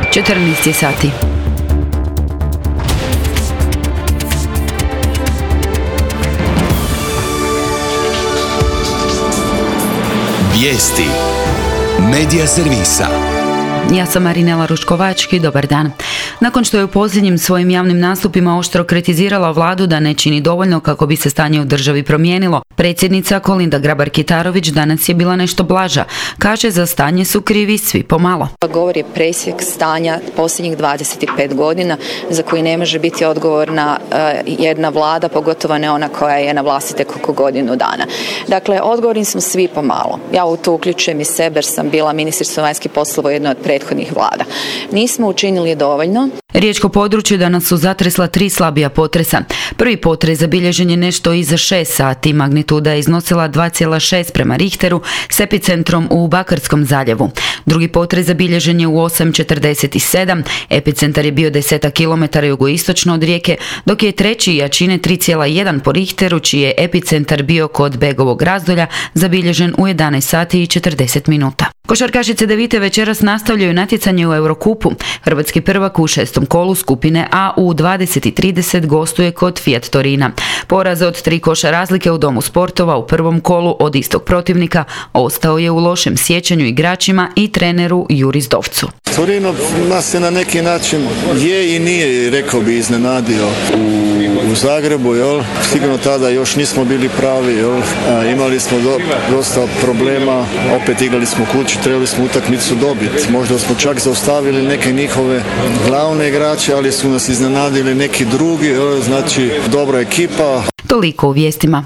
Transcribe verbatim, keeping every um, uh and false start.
četrnaest sati. Vijesti Medija servisa. Ja sam Marinela Ruškovački, dobar dan. Nakon što je u posljednjim svojim javnim nastupima oštro kritizirala vladu da ne čini dovoljno kako bi se stanje u državi promijenilo, predsjednica Kolinda Grabar-Kitarović danas je bila nešto blaža. Kaže, za stanje su krivi svi pomalo. Govor je presjek stanja posljednjih dvadeset pet godina za koji ne može biti odgovorna uh, jedna vlada, pogotovo ne ona koja je na vlasti tek oko godinu dana. Dakle, odgovorni smo svi pomalo. Ja u to uključujem i sebe jer sam bila ministrica vanjskih poslova u jednoj od prethodnih vlada. Nismo učinili dovoljno. Riječko područje danas su zatresla tri slabija potresa. Prvi potres zabilježen je nešto iza šest sati, magnituda je iznosila dva zarez šest prema Richteru s epicentrom u Bakarskom zaljevu. Drugi potres zabilježen je u osam četrdeset sedam, epicentar je bio deset kilometara jugoistočno od Rijeke, dok je treći jačine tri zarez jedan po Richteru, čiji je epicentar bio kod Begovog Razdolja, zabilježen u jedanaest sati i četrdeset minuta. Košarkašice Devite večeras nastavljaju natjecanje u Eurokupu. Hrvatski prvak u šestom kolu skupine A u dvadeset i trideset gostuje kod Fiat Torina. Poraz od tri koša razlike u Domu sportova u prvom kolu od istog protivnika ostao je u lošem sjećanju igračima i treneru Juri Zdovcu. Torino nas je na neki način je i nije, rekao bi, iznenadio u, u Zagrebu, jel? Sigurno tada još nismo bili pravi, jel? A, imali smo do, dosta problema, opet igrali smo kući, trebali smo utakmicu dobiti. Možda smo čak zaustavili neke njihove glavne igrače, ali su nas iznenadili neki drugi, jel? Znači dobra ekipa. Toliko u vijestima.